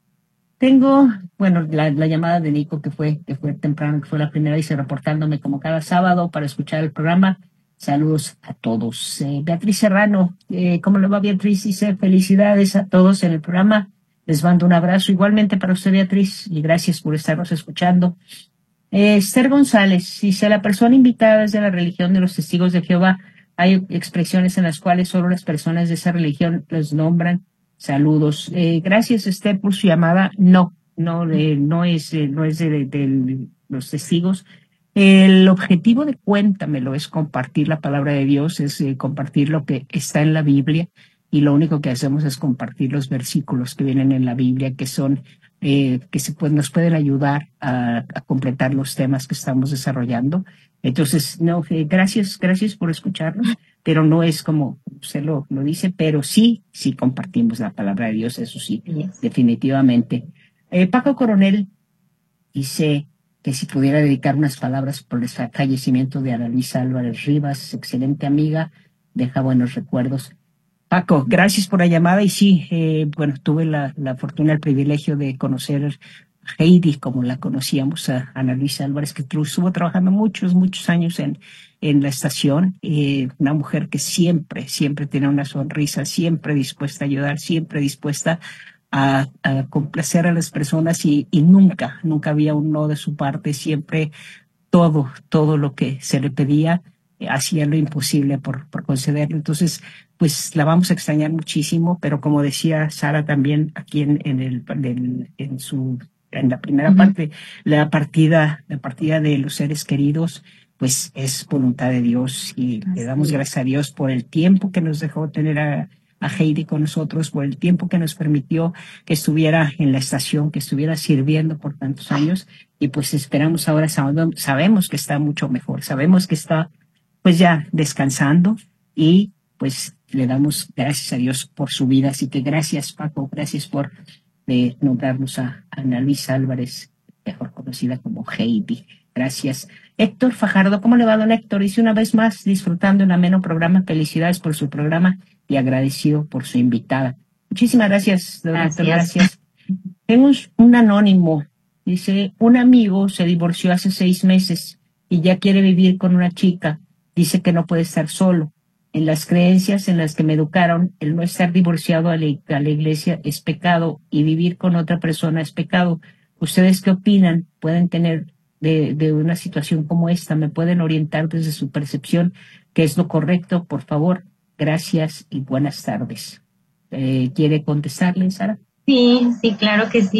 Tengo, bueno, la, la llamada de Nico que fue, que fue temprano, que fue la primera, dice, reportándome como cada sábado para escuchar el programa. Saludos a todos. Eh, Beatriz Serrano, eh, ¿cómo le va, Beatriz? Dice, felicidades a todos en el programa. Les mando un abrazo igualmente para usted, Beatriz, y gracias por estarnos escuchando. Eh, Esther González dice, la persona invitada es de la religión de los testigos de Jehová. Hay expresiones en las cuales solo las personas de esa religión los nombran. Saludos. Eh, gracias, Esther, por su llamada. No, no, eh, no es, eh, no es de, de, de los testigos. El objetivo de Cuéntamelo es compartir la palabra de Dios, es eh, compartir lo que está en la Biblia, y lo único que hacemos es compartir los versículos que vienen en la Biblia, que son eh, que se, pues, nos pueden ayudar a, a completar los temas que estamos desarrollando. Entonces, no, eh, gracias, gracias por escucharnos, pero no es como usted lo, lo dice, pero sí, sí compartimos la palabra de Dios, eso sí, yes. definitivamente. Eh, Paco Coronel dice que si pudiera dedicar unas palabras por el fallecimiento de Ana Luisa Álvarez Rivas, excelente amiga, deja buenos recuerdos. Paco, gracias por la llamada y sí, eh, bueno, tuve la, la fortuna, el privilegio de conocer a Heidi, como la conocíamos, a Ana Luisa Álvarez, que estuvo trabajando muchos, muchos años en, en la estación, eh, una mujer que siempre, siempre tiene una sonrisa, siempre dispuesta a ayudar, siempre dispuesta a, a complacer a las personas y, y nunca, nunca había un no de su parte, siempre todo, todo lo que se le pedía, eh, hacía lo imposible por, por concederlo. Entonces, pues la vamos a extrañar muchísimo, pero como decía Sara también aquí en, en, el, en, en, su, en la primera uh-huh. parte, la partida, la partida de los seres queridos, pues es voluntad de Dios y Así le damos es. gracias a Dios por el tiempo que nos dejó tener a a Heidi con nosotros, por el tiempo que nos permitió que estuviera en la estación, que estuviera sirviendo por tantos años, y pues esperamos ahora, sabemos que está mucho mejor, sabemos que está pues ya descansando, y pues le damos gracias a Dios por su vida. Así que gracias, Paco, gracias por eh, nombrarnos a Ana Luisa Álvarez, mejor conocida como Heidi. Gracias. Héctor Fajardo, ¿cómo le va, don Héctor? Dice, una vez más, disfrutando un ameno programa, felicidades por su programa y agradecido por su invitada. Muchísimas gracias, don Héctor, gracias. Tengo un, un anónimo, dice, un amigo se divorció hace seis meses y ya quiere vivir con una chica. Dice que no puede estar solo. En las creencias en las que me educaron, el no estar divorciado a la, a la iglesia es pecado y vivir con otra persona es pecado. ¿Ustedes qué opinan? ¿Pueden tener de, de una situación como esta? ¿Me pueden orientar desde su percepción qué es lo correcto? Por favor, gracias y buenas tardes. Eh, ¿Quiere contestarle, Sara? Sí, sí, claro que sí.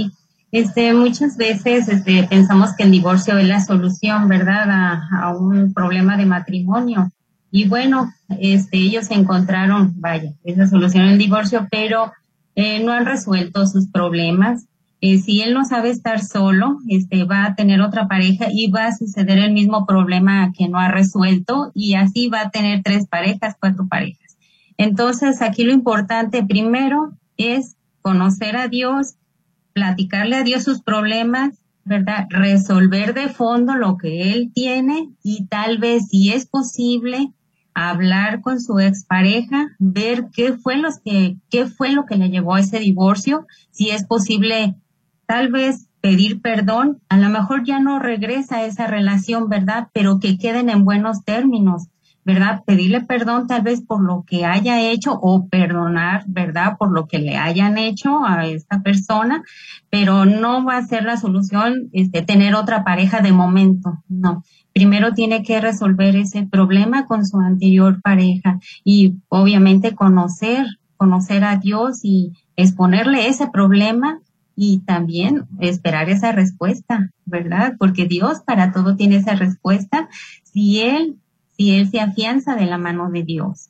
Este, muchas veces este, pensamos que el divorcio es la solución, ¿verdad?, a, a un problema de matrimonio. Y bueno, este, ellos encontraron, vaya, esa solución en el divorcio, pero eh, no han resuelto sus problemas. Eh, si él no sabe estar solo, este, va a tener otra pareja y va a suceder el mismo problema que no ha resuelto, y así va a tener tres parejas, cuatro parejas. Entonces, aquí lo importante primero es conocer a Dios, platicarle a Dios sus problemas, ¿verdad? Resolver de fondo lo que él tiene, y tal vez, si es posible, hablar con su expareja, ver qué fue los que, qué fue lo que le llevó a ese divorcio, si es posible, tal vez pedir perdón, a lo mejor ya no regresa a esa relación, ¿verdad? Pero que queden en buenos términos, ¿verdad? Pedirle perdón tal vez por lo que haya hecho, o perdonar, ¿verdad?, por lo que le hayan hecho a esta persona, pero no va a ser la solución este, tener otra pareja de momento, no. Primero tiene que resolver ese problema con su anterior pareja, y obviamente conocer, conocer a Dios y exponerle ese problema, y también esperar esa respuesta, ¿verdad? Porque Dios para todo tiene esa respuesta, si él, si él se afianza de la mano de Dios.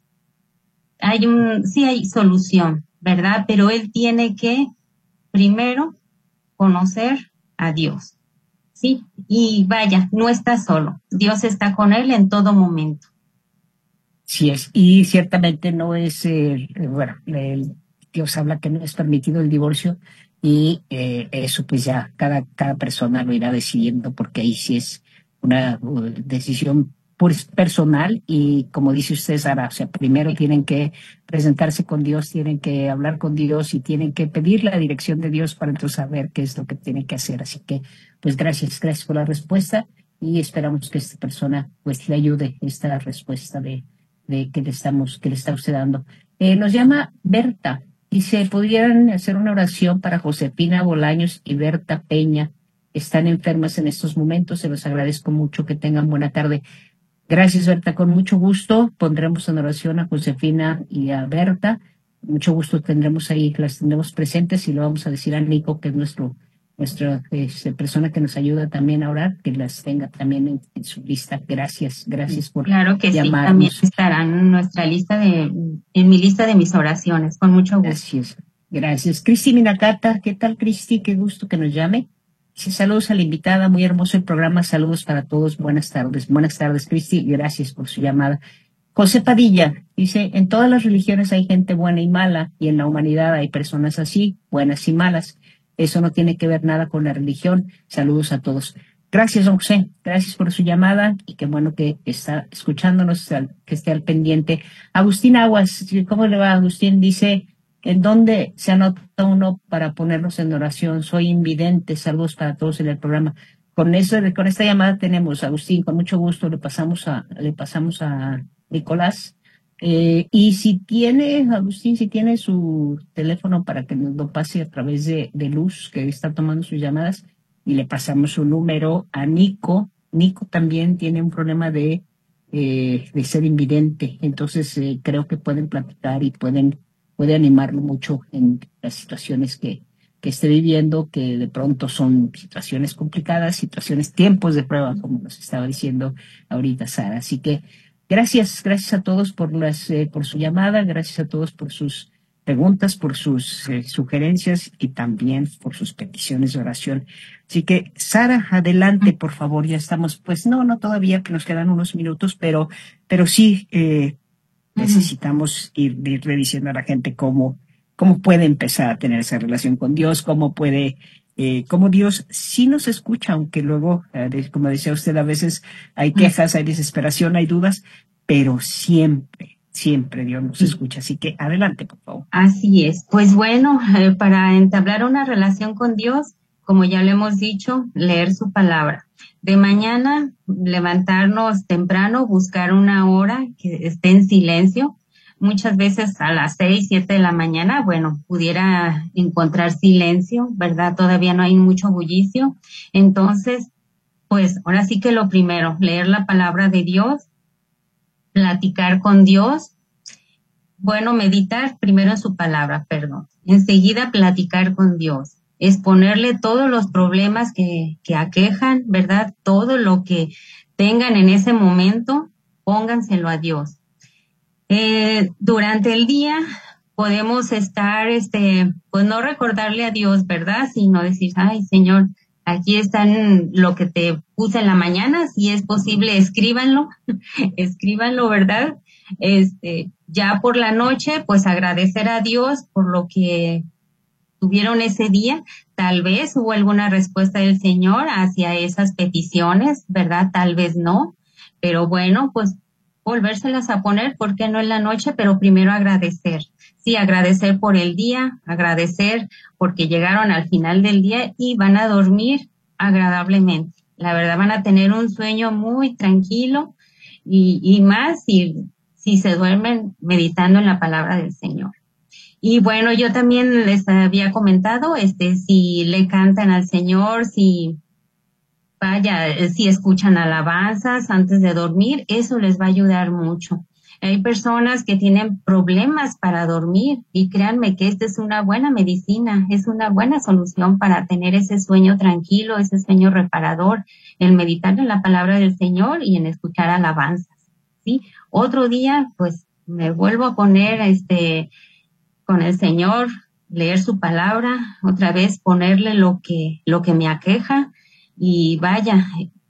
Hay un, sí hay solución, ¿verdad? Pero él tiene que primero conocer a Dios, ¿sí? Y vaya, no está solo, Dios está con él en todo momento. Sí es, y ciertamente no es, eh, bueno, el, Dios habla que no es permitido el divorcio, y eh, eso pues ya cada, cada persona lo irá decidiendo, porque ahí sí es una uh, decisión pues, personal, y como dice usted, Sara, o sea, primero tienen que presentarse con Dios, tienen que hablar con Dios y tienen que pedir la dirección de Dios para entonces saber qué es lo que tienen que hacer. Así que, pues gracias, gracias por la respuesta, y esperamos que esta persona pues le ayude esta respuesta de, de que le estamos, que le está usted dando. Eh, nos llama Berta. Dice, ¿pudieran hacer una oración para Josefina Bolaños y Berta Peña? Están enfermas en estos momentos, se los agradezco mucho, que tengan buena tarde. Gracias, Berta, con mucho gusto pondremos en oración a Josefina y a Berta. Mucho gusto tendremos ahí, las tendremos presentes, y lo vamos a decir a Nico, que es nuestro, nuestra este, persona que nos ayuda también a orar, que las tenga también en, en su lista. Gracias, gracias por Claro que llamarnos. Sí, también estarán en nuestra lista de, en mi lista de mis oraciones, con mucho gusto. Gracias, gracias. Cristi Minacata, ¿qué tal, Cristi? Qué gusto que nos llame. Sí, saludos a la invitada, muy hermoso el programa, saludos para todos, buenas tardes. Buenas tardes, Cristi, gracias por su llamada. José Padilla dice, en todas las religiones hay gente buena y mala, y en la humanidad hay personas así, buenas y malas. Eso no tiene que ver nada con la religión. Saludos a todos. Gracias, don José, gracias por su llamada, y qué bueno que está escuchándonos, que esté al pendiente. Agustín Aguas, ¿cómo le va, Agustín? Dice, ¿en dónde se anota uno para ponernos en oración? Soy invidente, saludos para todos en el programa. Con eso, con esta llamada tenemos, Agustín, con mucho gusto le pasamos a, le pasamos a Nicolás. Eh, y si tiene, Agustín, si tiene su teléfono para que nos lo pase a través de, de Luz, que está tomando sus llamadas, y le pasamos su número a Nico. Nico también tiene un problema de, eh, de ser invidente, entonces eh, creo que pueden platicar y pueden, puede animarlo mucho en las situaciones que, que esté viviendo, que de pronto son situaciones complicadas, situaciones, tiempos de prueba, como nos estaba diciendo ahorita Sara. Así que gracias, gracias a todos por las, eh, por su llamada, gracias a todos por sus preguntas, por sus eh, sugerencias, y también por sus peticiones de oración. Así que, Sara, adelante, por favor, ya estamos, pues no, no todavía, que nos quedan unos minutos, pero, pero sí eh, necesitamos ir, ir diciendo a la gente cómo, cómo puede empezar a tener esa relación con Dios, cómo puede, eh, cómo Dios sí nos escucha, aunque luego, eh, como decía usted, a veces hay quejas, hay desesperación, hay dudas, pero siempre, siempre Dios nos escucha. Así que adelante, por favor. Así es. Pues bueno, eh, para entablar una relación con Dios, como ya lo hemos dicho, leer su palabra. De mañana, levantarnos temprano, buscar una hora que esté en silencio. Muchas veces a las seis, siete de la mañana, bueno, pudiera encontrar silencio, ¿verdad? Todavía no hay mucho bullicio. Entonces, pues ahora sí que lo primero, leer la palabra de Dios, platicar con Dios. Bueno, meditar primero en su palabra, perdón. Enseguida platicar con Dios. exponerle todos los problemas que, que aquejan, ¿verdad? Todo lo que tengan en ese momento, pónganselo a Dios. Eh, durante el día podemos estar, este, pues no recordarle a Dios, ¿verdad? Sino decir, ay, Señor, aquí están lo que te puse en la mañana, si es posible, escríbanlo, escríbanlo, ¿verdad? Este, ya por la noche, pues agradecer a Dios por lo que tuvieron ese día. Tal vez hubo alguna respuesta del Señor hacia esas peticiones, ¿verdad? Tal vez no, pero bueno, pues volvérselas a poner, ¿por qué no en la noche? Pero primero agradecer. Sí, agradecer por el día, agradecer porque llegaron al final del día y van a dormir agradablemente. La verdad, van a tener un sueño muy tranquilo y, y más si, si se duermen meditando en la palabra del Señor. Y bueno, yo también les había comentado, este, si le cantan al Señor, si vaya, si escuchan alabanzas antes de dormir, eso les va a ayudar mucho. Hay personas que tienen problemas para dormir y créanme que esta es una buena medicina, es una buena solución para tener ese sueño tranquilo, ese sueño reparador, el meditar en la palabra del Señor y en escuchar alabanzas, ¿sí? Otro día, pues, me vuelvo a poner, este, con el Señor, leer su palabra, otra vez ponerle lo que, lo que me aqueja y vaya,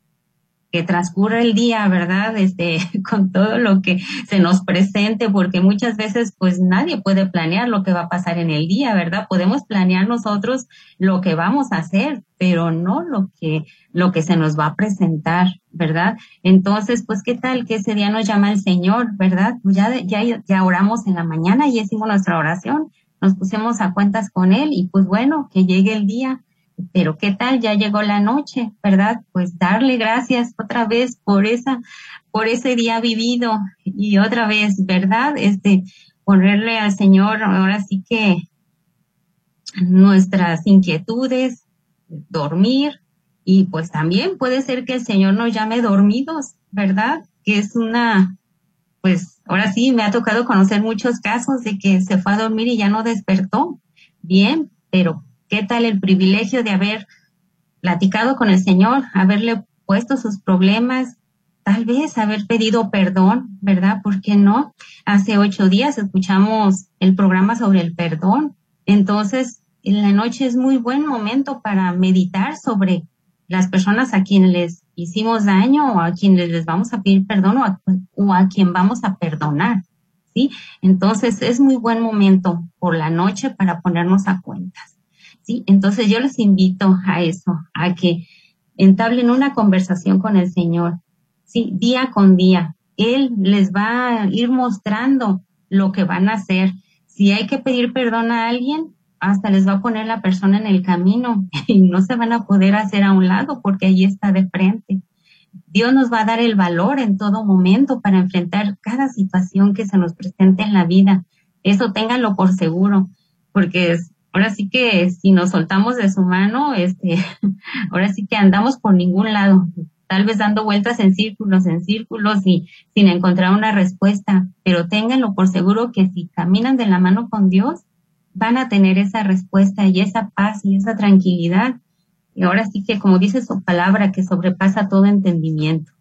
que transcurra el día, ¿verdad? Este, con todo lo que se nos presente, porque muchas veces pues nadie puede planear lo que va a pasar en el día, ¿verdad? Podemos planear nosotros lo que vamos a hacer, pero no lo que, lo que se nos va a presentar, ¿verdad? Entonces, pues, ¿qué tal que ese día nos llama el Señor, ¿verdad? Pues ya, ya, ya oramos en la mañana y hicimos nuestra oración, nos pusimos a cuentas con Él y pues bueno, que llegue el día. Pero qué tal, ya llegó la noche, ¿verdad? Pues darle gracias otra vez por esa, por ese día vivido y otra vez, ¿verdad? Este, ponerle al Señor ahora sí que nuestras inquietudes, dormir y pues también puede ser que el Señor nos llame dormidos, ¿verdad? Que es una, pues ahora sí me ha tocado conocer muchos casos de que se fue a dormir y ya no despertó. Bien, pero ¿qué tal el privilegio de haber platicado con el Señor, haberle puesto sus problemas, tal vez haber pedido perdón, ¿verdad? ¿Por qué no? Hace ocho días escuchamos el programa sobre el perdón. Entonces, en la noche es muy buen momento para meditar sobre las personas a quienes les hicimos daño o a quienes les vamos a pedir perdón o a, o a quien vamos a perdonar, ¿sí? Entonces, es muy buen momento por la noche para ponernos a cuentas. ¿Sí? Entonces yo les invito a eso, a que entablen una conversación con el Señor, ¿sí? Día con día. Él les va a ir mostrando lo que van a hacer. Si hay que pedir perdón a alguien, hasta les va a poner la persona en el camino y no se van a poder hacer a un lado porque allí está de frente. Dios nos va a dar el valor en todo momento para enfrentar cada situación que se nos presente en la vida. Eso ténganlo por seguro, porque es ahora sí que si nos soltamos de su mano, este, ahora sí que andamos por ningún lado, tal vez dando vueltas en círculos, en círculos y sin encontrar una respuesta, pero ténganlo por seguro que si caminan de la mano con Dios, van a tener esa respuesta y esa paz y esa tranquilidad. Y ahora sí que, como dice su palabra, que sobrepasa todo entendimiento.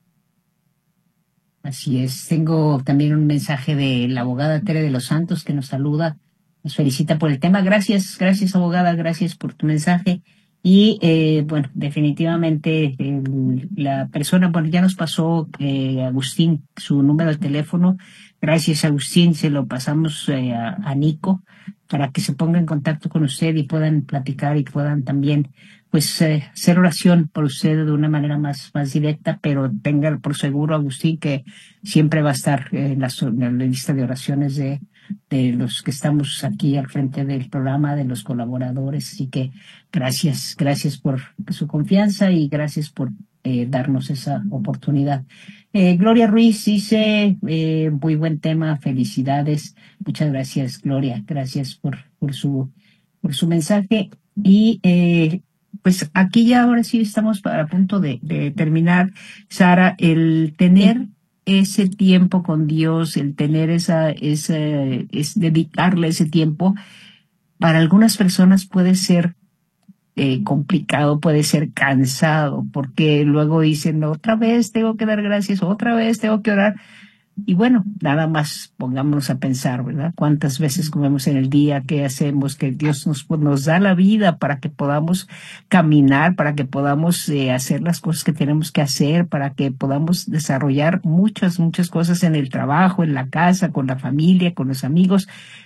Así es. Tengo también un mensaje de la abogada Tere de los Santos que nos saluda. Nos felicita por el tema. Gracias, gracias abogada, gracias por tu mensaje. Y eh, bueno, definitivamente eh, la persona, bueno, ya nos pasó eh, Agustín su número de teléfono. Gracias Agustín, se lo pasamos eh, a, a Nico para que se ponga en contacto con usted y puedan platicar y puedan también pues eh, hacer oración por usted de una manera más, más directa, pero tenga por seguro Agustín que siempre va a estar en la, en la lista de oraciones de de los que estamos aquí al frente del programa, de los colaboradores. Así que gracias, gracias por su confianza y gracias por eh, darnos esa oportunidad. Eh, Gloria Ruiz dice, eh, muy buen tema, felicidades. Muchas gracias, Gloria, gracias por, por, su, por su mensaje. Y eh, pues aquí ya ahora sí estamos a punto de, de terminar, Sara, el tener ese tiempo con Dios, el tener esa, esa, es dedicarle ese tiempo, para algunas personas puede ser eh, complicado, puede ser cansado, porque luego dicen, otra vez tengo que dar gracias, otra vez tengo que orar. Y bueno, nada más pongámonos a pensar, ¿verdad? ¿Cuántas veces comemos en el día? ¿Qué hacemos? Que Dios nos, pues, nos da la vida para que podamos caminar, para que podamos eh, hacer las cosas que tenemos que hacer, para que podamos desarrollar muchas, muchas cosas en el trabajo, en la casa, con la familia, con los amigos.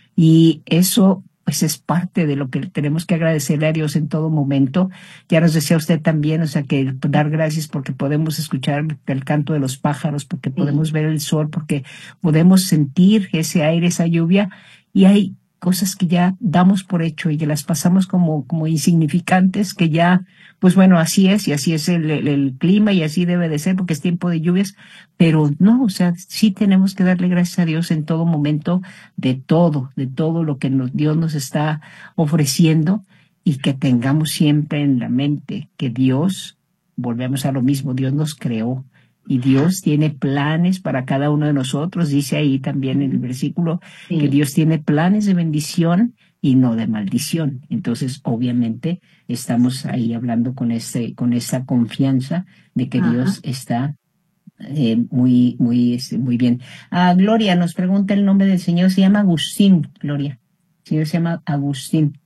Y eso pues es parte de lo que tenemos que agradecerle a Dios en todo momento. Ya nos decía usted también, o sea, que dar gracias porque podemos escuchar el canto de los pájaros, porque podemos ver el sol, porque podemos sentir ese aire, esa lluvia, y hay cosas que ya damos por hecho y que las pasamos como, como insignificantes, que ya, pues bueno, así es, y así es el, el, el clima, y así debe de ser porque es tiempo de lluvias, pero no, o sea, sí tenemos que darle gracias a Dios en todo momento, de todo, de todo lo que nos, Dios nos está ofreciendo, y que tengamos siempre en la mente que Dios, volvemos a lo mismo, Dios nos creó. Y Dios tiene planes para cada uno de nosotros. Dice ahí también en el versículo sí. que Dios tiene planes de bendición y no de maldición. Entonces, obviamente, estamos ahí hablando con este, con esa confianza de que Ajá. Dios está eh, muy, muy, este, muy bien. Ah, Gloria nos pregunta el nombre del Señor. Se llama Agustín, Gloria. El Señor se llama Agustín.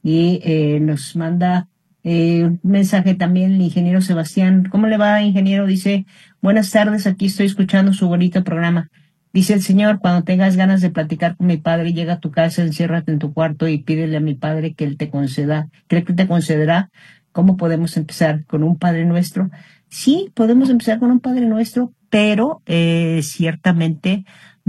Y eh, nos manda Eh, un mensaje también el ingeniero Sebastián. ¿Cómo le va, ingeniero? Dice, buenas tardes, aquí estoy escuchando su bonito programa. Dice el Señor, cuando tengas ganas de platicar con mi padre, llega a tu casa, enciérrate en tu cuarto y pídele a mi padre que él te conceda. ¿Cree que te concederá? ¿Cómo podemos empezar? ¿Con un Padre Nuestro? Sí, podemos empezar con un Padre Nuestro, pero eh, ciertamente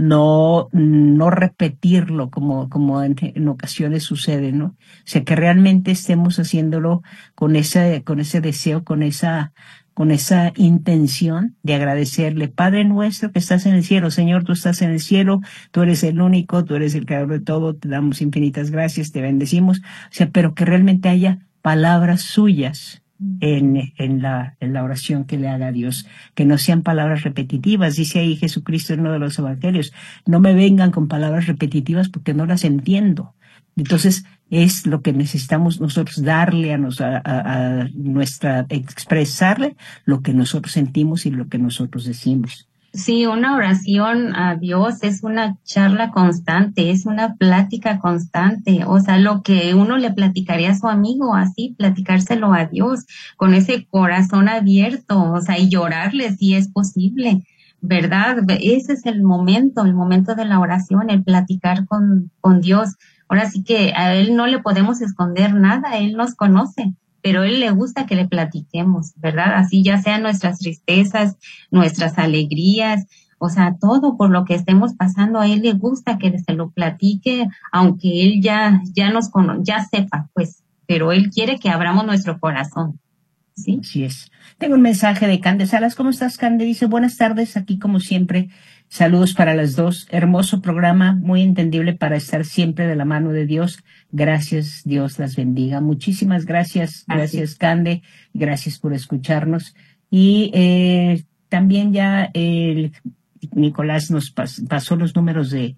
no, no repetirlo como, como en, en ocasiones sucede, ¿no? O sea, que realmente estemos haciéndolo con ese, con ese deseo, con esa, con esa intención de agradecerle. Padre nuestro que estás en el cielo, Señor, tú estás en el cielo, tú eres el único, tú eres el creador de todo, te damos infinitas gracias, te bendecimos. O sea, pero que realmente haya palabras suyas en, en la, en la oración que le haga a Dios, que no sean palabras repetitivas. Dice ahí Jesucristo en uno de los evangelios, no me vengan con palabras repetitivas porque no las entiendo. Entonces es lo que necesitamos nosotros darle a, nos, a, a, a nuestra, expresarle lo que nosotros sentimos y lo que nosotros decimos. Sí, una oración a Dios es una charla constante, es una plática constante, o sea, lo que uno le platicaría a su amigo, así, platicárselo a Dios, con ese corazón abierto, o sea, y llorarle si es posible, ¿verdad? Ese es el momento, el momento de la oración, el platicar con, con Dios. Ahora sí que a Él no le podemos esconder nada, Él nos conoce, pero a Él le gusta que le platiquemos, ¿verdad? Así ya sean nuestras tristezas, nuestras alegrías, o sea, todo por lo que estemos pasando, a Él le gusta que se lo platique, aunque Él ya, ya nos cono- ya sepa, pues, pero Él quiere que abramos nuestro corazón, ¿sí? Así es. Tengo un mensaje de Cande Salas. ¿Cómo estás, Cande? Dice, buenas tardes, aquí como siempre. Saludos para las dos. Hermoso programa, muy entendible para estar siempre de la mano de Dios. Gracias, Dios las bendiga. Muchísimas gracias, gracias, Cande. Gracias por escucharnos. Y eh, también ya eh, Nicolás nos pas- pasó los números de,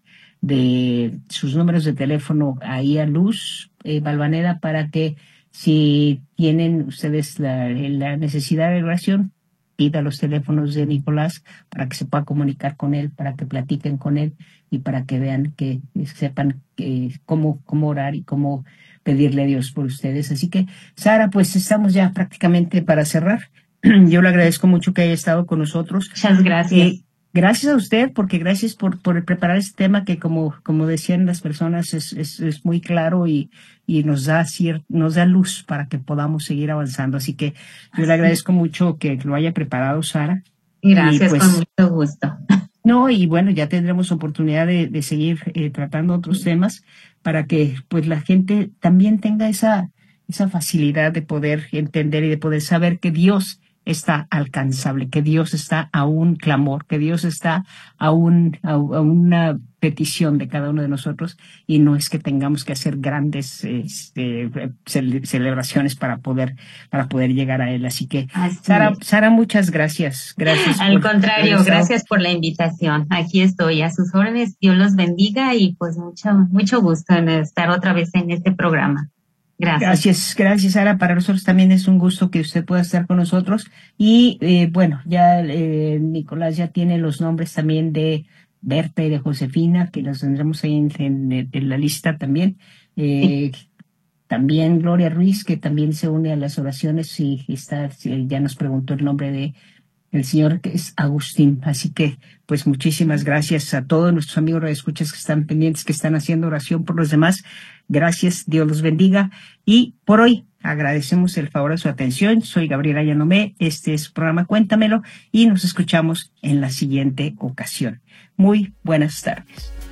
de sus números de teléfono ahí a Luz eh, Balvaneda para que si tienen ustedes la, la necesidad de oración, pida los teléfonos de Nicolás para que se pueda comunicar con él, para que platiquen con él y para que vean, que sepan que, cómo, cómo orar y cómo pedirle a Dios por ustedes. Así que, Sara, pues estamos ya prácticamente para cerrar. Yo le agradezco mucho que haya estado con nosotros. Muchas gracias. Eh, Gracias a usted, porque gracias por, por preparar este tema que, como, como decían las personas, es, es, es muy claro y, y nos da cier, nos da luz para que podamos seguir avanzando. Así que yo le agradezco mucho que lo haya preparado, Sara. Gracias, pues, con mucho gusto. No, y bueno, ya tendremos oportunidad de, de seguir eh, tratando otros temas para que pues la gente también tenga esa, esa facilidad de poder entender y de poder saber que Dios está alcanzable, que Dios está a un clamor, que Dios está a, un, a, a una petición de cada uno de nosotros, y no es que tengamos que hacer grandes este, cele- celebraciones para poder para poder llegar a Él. Así que, Así Sara, es. Sara, muchas gracias. Gracias. Al por contrario, haber estado. gracias por la invitación. Aquí estoy a sus órdenes. Dios los bendiga y pues mucho, mucho gusto en estar otra vez en este programa. Gracias. Gracias, gracias, Sara. Para nosotros también es un gusto que usted pueda estar con nosotros. Y eh, bueno, ya eh, Nicolás ya tiene los nombres también de Berta y de Josefina, que los tendremos ahí en, en, en la lista también. Eh, sí. También Gloria Ruiz, que también se une a las oraciones y está, ya nos preguntó el nombre de el señor, que es Agustín. Así que, pues muchísimas gracias a todos nuestros amigos radioescuchas que están pendientes, que están haciendo oración por los demás. Gracias, Dios los bendiga. Y por hoy agradecemos el favor de su atención. Soy Gabriela Llanomé, este es su programa Cuéntamelo y nos escuchamos en la siguiente ocasión. Muy buenas tardes.